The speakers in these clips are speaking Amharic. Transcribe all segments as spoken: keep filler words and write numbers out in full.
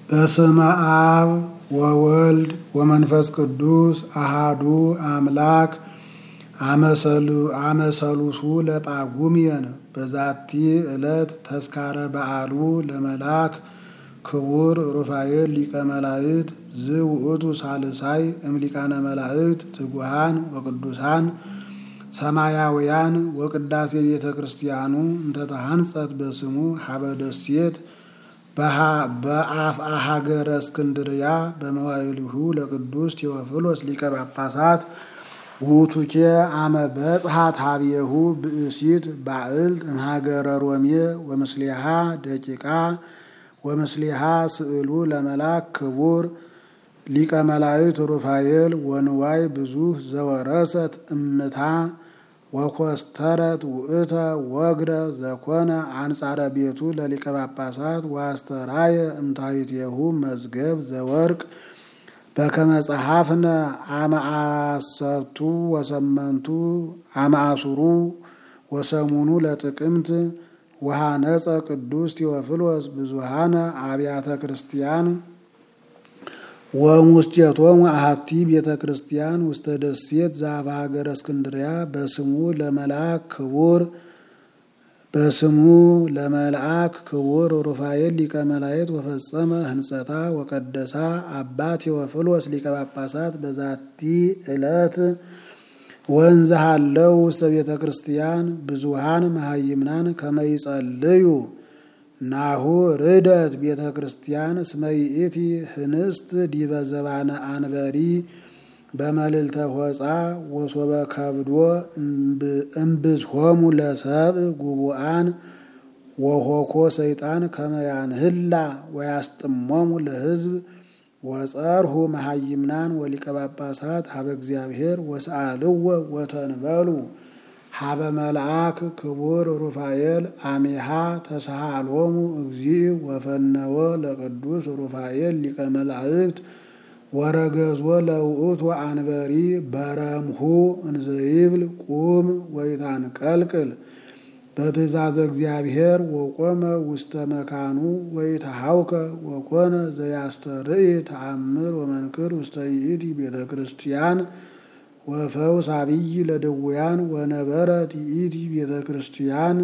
በስመ አብ ወወልድ ወመንፈስ ቅዱስ አሃዱ አምላክ አመሰሉሱ ለጳጉሜን በዛቲ ዕለት ተስካረ በዓሉ ለመልአክ ክቡር ሩፋኤል ሊቀ መላእክት ዝውእቱ ሳልሳይ እምሊቃነ መላእክት ትጉሃን ወቅዱሳን ሰማያውያን ወቅዳሴ ቤተ ክርስቲያኑ እንተተሐንጸት በስሙ ሀበ ደሴት በአፍአ ሀገረ እስክንድርያ በመዋዕሊሁ ለቅዱስ ቴዎፍሎስ ሊቀ ጳጳሳት ውእቱኬ አመ በጽሐት ሀቤሁ ብእሲት ባዕልት እምሀገረ ሮሜ ወምስሌሃ ደቂቃ ወምስሌሃ ስዕሉ ለመልአክ ክቡር ሊቀ መላእክት ሩፋኤል ወንዋይ ብዙህ ዘወረሰት እምታ ወኮስተረት ውእተ ወግረ ዘኮነ አንጻረ ቤቱ ለሊቀ ጳጳሳት ዋስተራየ እምታይቴሁ መዝገብ ዘወርቅ በከመ ጸሐፍነ አመ አሰርቱ ወሰመንቱ አመ አሱሩ ወሰሙኑ ለጥቅምት ወሃነጸ ቅዱስ ቴዎፍሎስ ብዙሃነ አብያተ ክርስቲያን ወሙስቴቶሙ አሐቲ ቤተ ክርስቲያን ውስተ ደሴት ዘአፍአ ሀገረ እስክንድርያ በስሙ ለመልአክ ክቡር በስሙ ለመልአክ ክቡር ሩፋኤል ሊቀ መላእክት ወፈጸመ ህንጸታ ወቀደሳ አባ ቴዎፍሎስ ሊቀ ጳጳሳት በዛቲ ዕለት ወንዘ ሀለው ውስተ ቤተ ክርስቲያን ብዙሃን መሃይምናን ከመ ይጸልዩ ናሁ ርደት ቤተ ክርስቲያን እስመ ይእቲ ህንስት ዲበ ዘባነ አንበሪ በመልዕልተ ሆጻ ወሶበ ከብዶ እምብዝሆሙ ለሰብእ ጉቡአን ወሆኮ ሰይጣን ከመ ያንህላ ወያስጥሞሙ ለሕዝብ ወጸርሁ መሃይምናን ወሊቀ ጳጳሳት ሀበ እግዚአብሔር ወሰአልዎ ወተንበሉ ሀበ መልአክ ክቡር ሩፋኤል አሜሃ ተሳሃሎሙ እግዚእ ወፈነወ ለቅዱስ ሩፋኤል ሊቀ መላእክት ወረገዞ ለውእቱ አንበሪ በረምሁ እንዘይብል ቁም ወይታንቀልቅል በትእዛዘ እግዚአብሔር ወቆመ ውስተ መካኑ ወይተሃውከ ወኮነ ዘያስተርኢ ተአምር ወመንክር ውስተ ይእቲ ቤተ ክርስቲያን ወፈውስ አብይ ለድውያን ወነበረት ይእቲ ቤተ ክርስቲያን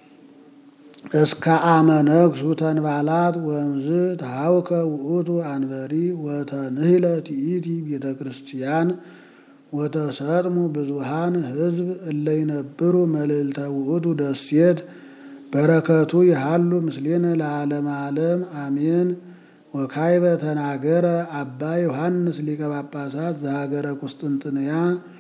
እስከ አመ ነግሡ ተንባላት ወእምዝ ተሃውከ ውእቱ አንበሪ ወተንህለት ይእቲ ቤተ ክርስቲያን ወተሰጥሙ ብዙሃን ሕዝብ እለ ይነብሩ መልዕልተ ውእቱ ደሴት በረከቱ ይሃሉ ምስሌነ ለዓለመ ዓለም አሜን። ወካይበ ተናገረ አባ ዮሐንስ ሊቀ ጳጳሳት ዘሀገረ ቁስጥንጥንያ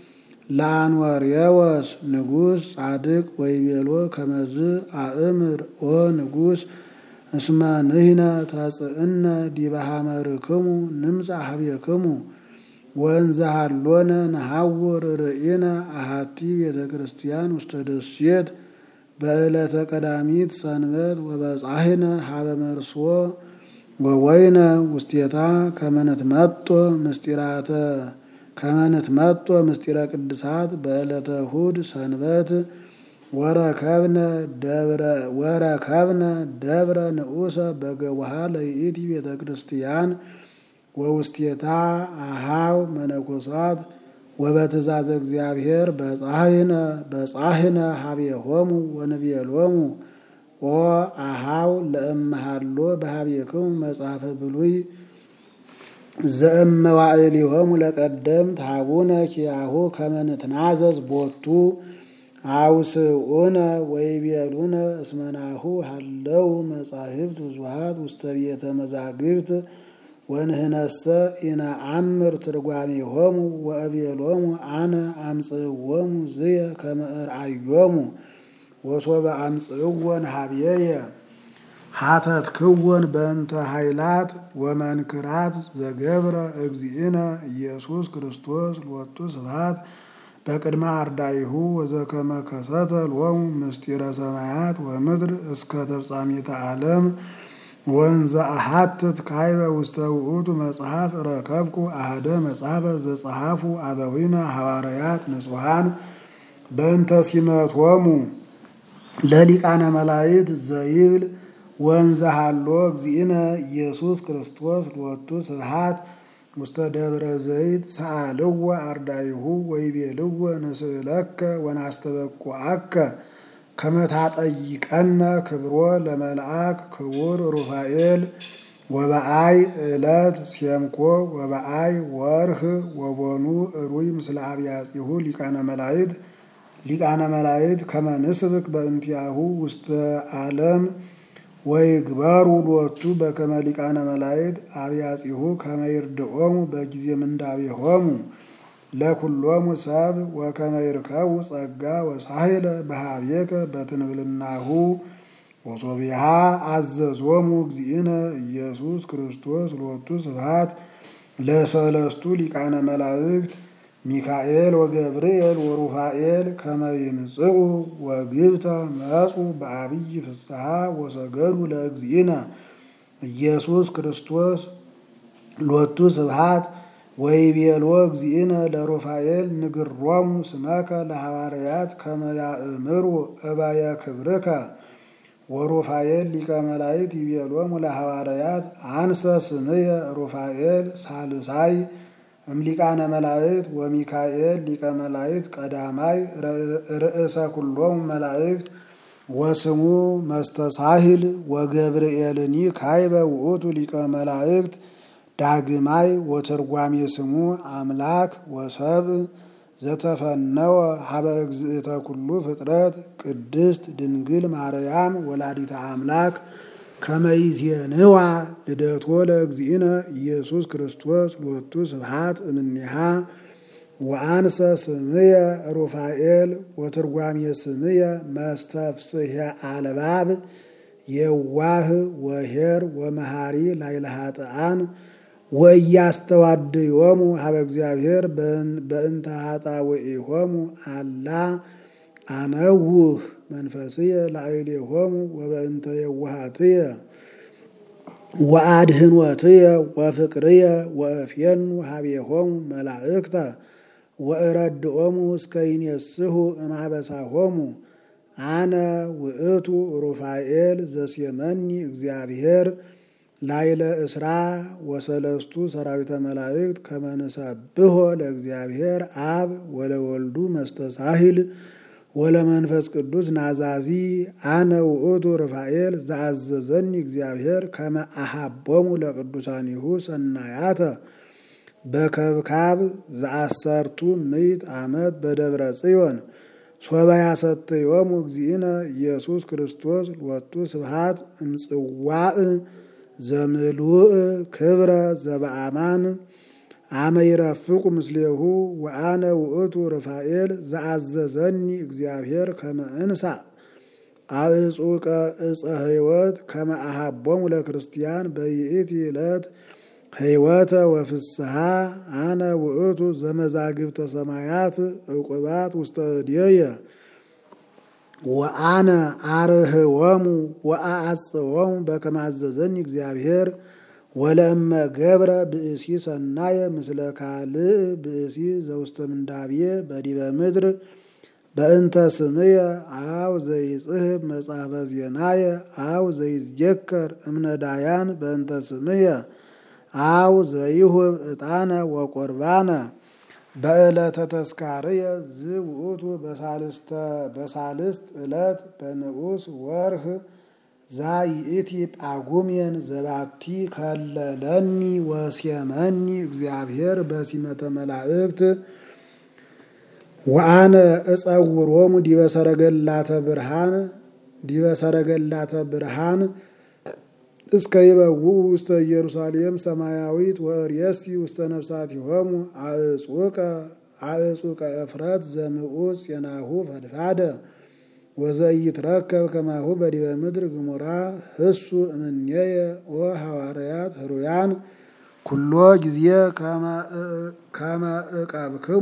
ለአንወርየወስ ንጉሥ ጻድቅ ወይቤሎ ከመዝ አእምር ኦ ንጉሥ እስመ ንሕነ ተጽእነ ዲበ ሐመርክሙ ንምጻእ ኀቤክሙ ወእንዘ ሀሎነ ነሐውር ርኢነ አሐቲ ቤተ ክርስቲያን ውስተ ደሴት በዕለተ ቀዳሚት ሰንበት ወበጻሕነ ሀበ መርሶ ወወይነ ውስቴታ ከመነት መጦ ምስጢራተ ከመነት መጦ ምስጢረ ቅድሳት በዕለተ እሑድ ሰንበት ወረከብነ ደብረ ወረከብነ ደብረ ንዑሰ በገቡሃ ለይእቲ ቤተ ክርስቲያን ወውስቴታ አሃው መነኮሳት ወበትእዛዘ እግዚአብሔር በጻሕነ በጻሕነ ሀቤሆሙ ወንቤሎሙ ኦ አሃው ለእመሃሎ በሀቤክሙ መጽሐፈ ብሉይ ዘእመዋዕሊሆሙ ለቀደምት ሀቡነ ኪያሁ ከመ ንትናዘዝ ቦቱ አውስኡነ ወይቤሉነ እስመ ናሁ ሀለው መጻሕፍት ብዙኃት ውስተ ቤተ መዛግብት ወንህነሰ ኢነአምር ትርጓሜሆሙ ወአቤሎሙ አነ አምጽእዎሙ ዝየ ከመ እርአዮሙ ወሶበ አምጽእዎን ሀቤየ ሀተትክዎን በእንተ ኃይላት ወመንክራት ዘገብረ እግዚእነ ኢየሱስ ክርስቶስ ሎቱ ስብሐት በቅድመ አርዳኢሁ ወዘከመ ከሰተ ሎሙ ምስጢረ ሰማያት ወምድር እስከ ተፍጻሜተ ዓለም ወንዘ አሐትት ካይበ ውስተ ውእቱ መጽሐፍ ረከብኩ አሐደ መጽሐፈ ዘጸሐፉ አበዊነ ሐዋርያት ንጹሐን በእንተ ሲመቶሙ ለሊቃነ መላእክት ዘይብል ወንዘሃሎ እግዚእነ ኢየሱስ ክርስቶስ ሎቱ ስብሐት ውስተ ደብረ ዘይት ሰአልዎ አርዳይሁ ወይቤልዎ ንስእለከ ወናስተበቁዐከ ከመ ታጠይቀነ ክብሮ ለመልአክ ክቡር ሩፋኤል ወበአይ ዕለት ሴምኮ ወበአይ ወርህ ወቦኑ ሩይ ምስለ አብያጺሁ ሊቃነ መላእክት ሊቃነ መላእክት ከመ ንስብክ በእንቲአሁ ውስተ ዓለም ወይግበሩ ሎቱ በከመ ሊቃነ መላእክት አብያጺሁ ከመ ይርድኦሙ በጊዜ ምንዳቤሆሙ ለኩሎሙ ሰብ ወከመ ይርከቡ ጸጋ ወሳህለ በኀቤከ በትንብልናሁ ወሶቢሃ አዘዞሙ እግዚእነ ኢየሱስ ክርስቶስ ሎቱ ስብሐት ለሰለስቱ ሊቃነ መላእክት ሚካኤል ወገብርኤል ወሩፋኤል ከመ ይምጽኡ ወግብተ መጹ በአብይ ፍስሐ ወሰገዱ ለእግዚእነ ኢየሱስ ክርስቶስ ሎቱ ስብሐት ወይቤሎ እግዚእነ ለሩፋኤል ንግሮሙ ስመከ ለሐዋርያት ከመ ያእምሩ እበየ ክብርከ ወሩፋኤል ሊቀ መላእክት ይቤሎሙ ለሐዋርያት አንሰ ስምየ ሩፋኤል ሳልሳይ እምሊቃነ መላእክት ወሚካኤል ሊቀ መላእክት ቀዳማይ ርእሰ ኩሎሙ መላእክት ወስሙ መስተሳሂል ወገብርኤልኒ ካይበ ውእቱ ሊቀ መላእክት ዳግማይ ወትርጓሜ ስሙ አምላክ ወሰብእ ዘተፈነወ ሀበ እግዝእተ ኩሉ ፍጥረት ቅድስት ድንግል ማርያም ወላዲተ አምላክ ከመ ይዜንዋ ልደቶ ለእግዚእነ ኢየሱስ ክርስቶስ ሎቱ ስብሐት እምኔሃ ወአንሰ ስምየ ሩፋኤል ወትርጓሜ ስምየ መስተፍስሐ አልባብ የዋህ ወኄር ወመሃሪ ላዕለ ኃጥኣን ወኢያስተዋድዮሙ ሀበ እግዚአብሔር በእንተ ኃጣውኢሆሙ አላ አነውህ መንፈስየ ላዕሌሆሙ ወበእንተ የዋሃትየ ወአድህኖትየ ወፍቅርየ ወእፌኑ ሀቤሆሙ መላእክተ ወእረድኦሙ እስከ ይኔስሑ እምአበሳሆሙ አነ ውእቱ ሩፋኤል ዘሴመኒ እግዚአብሔር ላዕለ እስራ ወሰለስቱ ሰራዊተ መላእክት ከመ ንሰብሖ ለእግዚአብሔር አብ ወለወልዱ መስተሳሂል ወለመንፈስ ቅዱስ ናዛዚ አነ ውእቱ ሩፋኤል ዘአዘዘኒ እግዚአብሔር ከመ አሐቦሙ ለቅዱሳኒሁ ሰናያተ በከብካብ ዘአሰርቱ ምዕት ዓመት በደብረ ጽዮን ሶበ ያሰትዮሙ እግዚእነ ኢየሱስ ክርስቶስ ሎቱ ስብሐት እምጽዋዕ ዘምሉእ ክብረ ዘበአማን አመ ይረፍቁ ምስሌሁ ወአነ ውእቱ ሩፋኤል ዘአዘዘኒ እግዚአብሔር ከመ እንሣ አዕጹቀ ዕፀ ሕይወት ከመ አሐቦሙ ለክርስቲያን በይእቲ ዕለት ሕይወተ ወፍስሐ አነ ውእቱ ዘመዛግብተ ሰማያት ዕቁባት ውስተ እዴየ ወአነ አርህዎሙ ወአጽዎሙ በከመ አዘዘኒ እግዚአብሔር ወለእመ ገብረ ብእሲ ሰናየ ምስለ ካልእ ብእሲ ዘውስተ ምንዳብየ በዲበ ምድር በእንተ ስምየ አው ዘይጽሕፍ መጽሐፈ ዜናየ አው ዘይዝየከር እምነዳያን በእንተ ስምየ አው ዘይሁብ ዕጣነ ወቆርባነ በዕለተ ተስካርየ ዝውእቱ በሳልስተ በሳልስት ዕለት በንዑስ ወርህ ዛይእቲ ጳጉሜን ዘባቲ ከለለኒ ወሴመኒ እግዚአብሔር በሲመተ መላእክት ወአነ እጸውሮሙ ዲበ ሰረገላተ ብርሃን ዲበ ሰረገላተ ብርሃን እስከ ይበውኡ ውስተ ኢየሩሳሌም ሰማያዊት ወእርየስቲ ውስተ ነፍሳቲሆሙ አዕጹቀ አዕጹቀ እፍረት ዘምዑፅ የናሁ ፈድፋደ ወዘኢይትረከብ ከማሁ በዲበ ምድር ግሙራ ህሱ እምኔየ ወሐዋርያት ህሩያን ኩሎ ጊዜ ከመ እቀብክሙ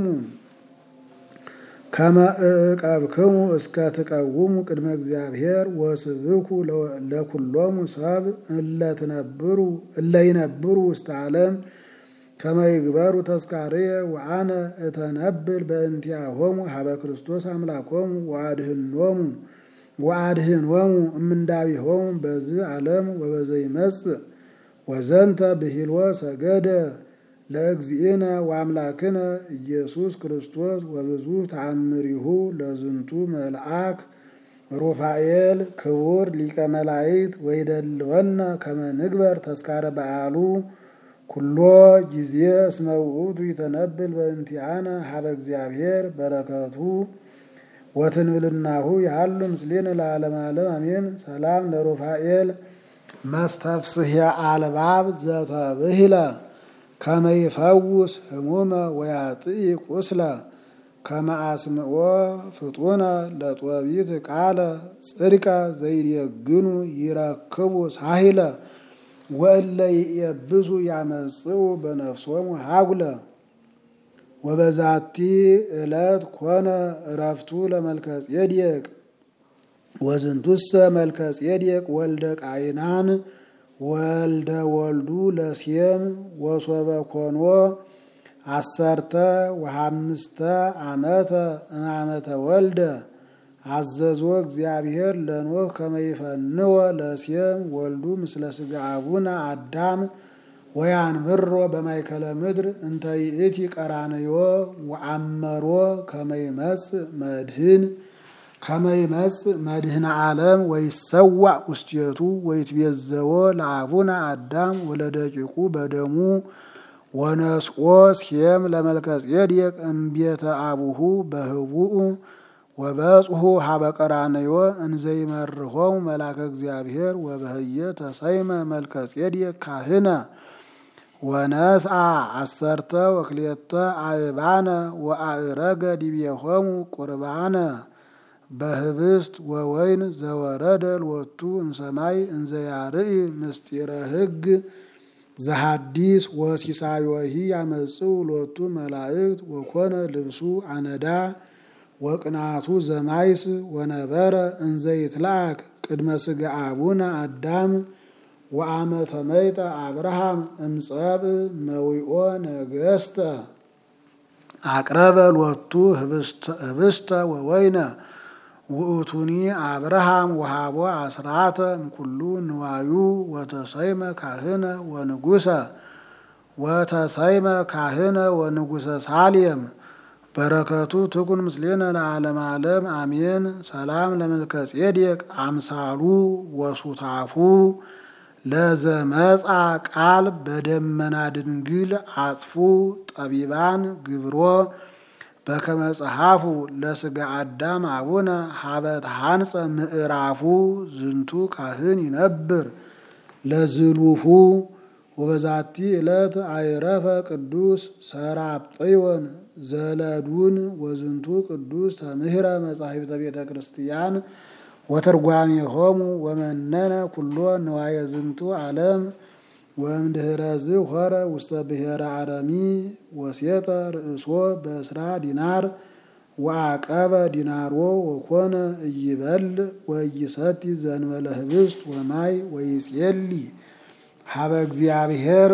ከመ እቀብክሙ እስከ ትቀውሙ ቅድመ እግዚአብሔር ወስብኩ ለኩሎሙ ሰብ እለ ትነብሩ እለ ይነብሩ ውስተ ዓለም ከመ ይግበሩ ተስካርየ ወአነ እተነብል በእንቲአሆሙ ሀበ ክርስቶስ አምላኮሙ ወአድኅኖሙ ወአድኅኖሙ እምንዳቢሆሙ በዚህ ዓለም ወበዘይመጽእ ወዘንተ ብሂልዎ ሰገደ ለእግዚእነ ወአምላክነ ኢየሱስ ክርስቶስ ወብዙ ተአምሪሁ ለዝንቱ መልአክ ሩፋኤል ክቡር ሊቀ መላእክት ወይደልወነ ከመ ንግበር ተስካረ በዓሉ ኩሎ ጊዜ እስመ ውእቱ ይተነብል በእንቲአነ ሀበ እግዚአብሔር በረከቱ ወትንብልናሁ ያሉ ምስሌነ ለዓለመ ዓለም አሜን። ሰላም ለሩፋኤል መስተፍስሕየ አልባብ ዘተብሂለ ከመ ይፈውስ ህሙመ ወያጥኢ ቁስለ ከመ አስምዖ ፍጡነ ለጦቢት ቃለ ጽድቀ ዘይደግኑ ይረክቡ ሳሂለ ወእለ ይየብሱ ያመጽኡ በነፍሶሙ ሀጉለ ወበዛቲ ዕለት ኮነ እረፍቱ ለመልከ ጼዴቅ ወዝንቱሰ መልከ ጼዴቅ ወልደ ቃይናን ወልደ ወልዱ ለሴም ወሶበ ኮኖ አሰርተ ወሐምስተ ዓመተ እማመተ ወልደ አዘዞ እግዚአብሔር ለኖህ ከመ ይፈንወ ለሴም ወልዱ ምስለ ሥጋ አቡነ አዳም ወያንብሮ በማእከለ ምድር እንተ ይእቲ ቀራንዮ ወአመሮ ከመ ይመጽእ መድህን ከመ ይመጽእ መድህነ ዓለም ወይሰዋዕ ውስቴቱ ወይትቤዘዎ ለአቡነ አዳም ወለደቂቁ በደሙ ወነስኦ ሴም ለመልከ ጼዴቅ እምቤተ አቡሁ በህቡኡ ወበጽሑ ሀበ ቀራንዮ እንዘይመርሆሙ መልአከ እግዚአብሔር ወበህየ ተሰይመ መልከ ጼዴቅ ካህነ ወነስአ አሰርተ ወክልኤተ አእባነ ወአእረገ ዲቤሆሙ ቁርባነ በህብስት ወወይን ዘወረደ ሎቱ እምሰማይ እንዘያርኢ ምስጢረ ሕግ ዘሐዲስ ወሲሳዮሂ ያመጽኡ ሎቱ መላእክት ወኮነ ልብሱ አነዳ ወቅናቱ ዘማይስ ወነበረ እንዘይትላክ ቅድመ ሥጋ አቡነ አዳም ወአመተ መይጠ አብርሃም እምጸብ መዊኦ ነገስተ አቅረበ ሎቱ ህብስተ ወወይነ ውእቱኒ አብርሃም ወሃቦ አስራተ እምኩሉ ንዋዩ ወተሰይመ ካህነ ወንጉሰ ወተሰይመ ካህነ ወንጉሰ ሳሌም በረከቱ ትኩን ምስሌነ ለዓለመ ዓለም አሜን። ሰላም ለመልከ ጼዴቅ አምሳሉ ወሱታፉ ለዘመጻ ቃል በደመና ድንግል አጽፉ ጠቢባን ግብሮ በከመ ጸሐፉ ለሥጋ አዳም አቡነ ሀበት ሐንጸ ምዕራፉ ዝንቱ ካህን ይነብር ለዝሉፉ ወበዛቲ ዕለት አይረፈ ቅዱስ ሰራጵዮን ዘለዱን ወዝንቱ ቅዱስ ተምህረ መጻሕፍተ ቤተ ክርስቲያን ወተርጓሜሆሙ ወመነነ ኩሎ ንዋየ ዝንቱ ዓለም ወእምድኅረዝ ሆረ ውስተ ብሔረ አረሚ ወሴጠ ርእሶ በእስራ ዲናር ወአቀበ ዲናሮ ወኮነ እይበል ወይሰቲ ዘንበለ ህብስት ወማይ ወይጼሊ ሀበ እግዚአብሔር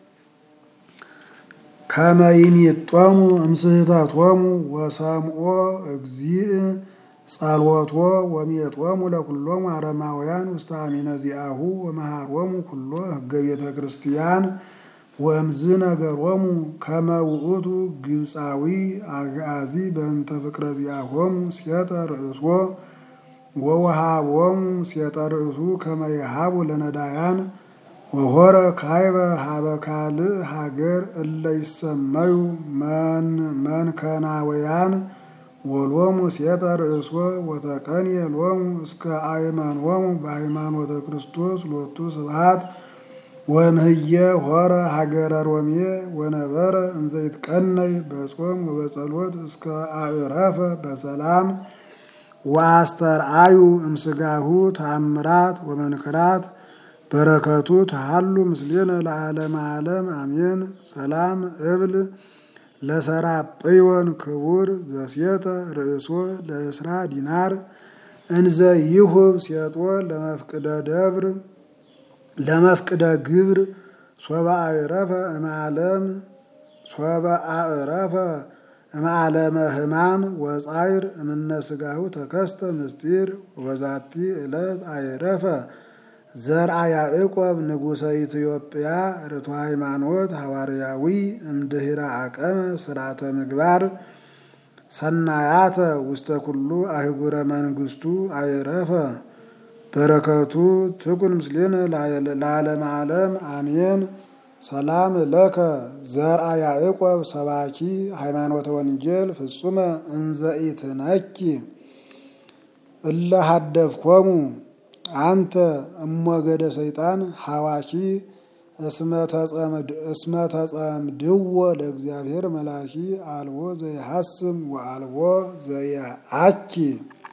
ከመ ይሜጦሙ እምስሕተቶሙ ወሰምዖ እግዚእ ጸልወቶ ወሜጦሙ ለኩሎሙ አረማውያን ውስተ አሚነ ዚአሁ ወመሃሮሙ ኩሎ ሕገ ቤተ ክርስቲያን ወእምዝ ነገሮሙ ከመ ውእቱ ግብፃዊ አግዓዚ በእንተ ፍቅረ ዚአሆሙ ሴጠ ርእሶ ወወሃቦሙ ሴጠ ርእሱ ከመ ይሃቡ ለነዳያን ወሆረ ካይበ ሀበ ካልእ ሀገር እለ ይሰመዩ መንከናውያን ወሎሙ ሴጠ ርእሶ ወተቀንየ ሎሙ እስከ አእመኖሙ በሃይማኖተ ክርስቶስ ሎቱ ስብሐት ወእምህየ ሆረ ሀገረ ሮሜ ወነበረ እንዘይትቀነይ በጾም ወበጸሎት እስከ አዕረፈ በሰላም ወአስተርአዩ እምስጋሁ ተአምራት ወመንክራት በረከቱ ተሃሉ ምስሌነ ለዓለመ ዓለም አሜን። ሰላም እብል ለሰራጵዮን ክቡር ዘሴጠ ርእሶ ለእስራ ዲናር እንዘ ይሁብ ሴጦ ለመፍቅደ ደብር ለመፍቅደ ግብር ሶበ አዕረፈ እምዓለም ሶበ አዕረፈ እምዓለመ ሕማም ወጻይር እምነ ሥጋሁ ተከስተ ምስጢር ወዛቲ ዕለት አይረፈ ዘርአ ያዕቆብ ንጉሠ ኢትዮጵያ ርቱ ሃይማኖት ሐዋርያዊ እምድኅረ አቀመ ሥርዓተ ምግባር ሰናያተ ውስተ ኩሉ አህጉረ መንግሥቱ አይረፈ በረከቱ ትኩን ምስሌነ ለዓለመ ዓለም አሜን። ሰላም ለከ ዘርአ ያዕቆብ ሰባኪ ሃይማኖተ ወንጌል ፍጹመ እንዘ ኢትነኪ እለ ሀደፍኮሙ አንተ እሞገደ ሰይጣን ሐዋኪ እስመ ተጸምድዎ ለእግዚአብሔር መላኪ አልቦ ዘይሐስም ወአልቦ ዘየአኪ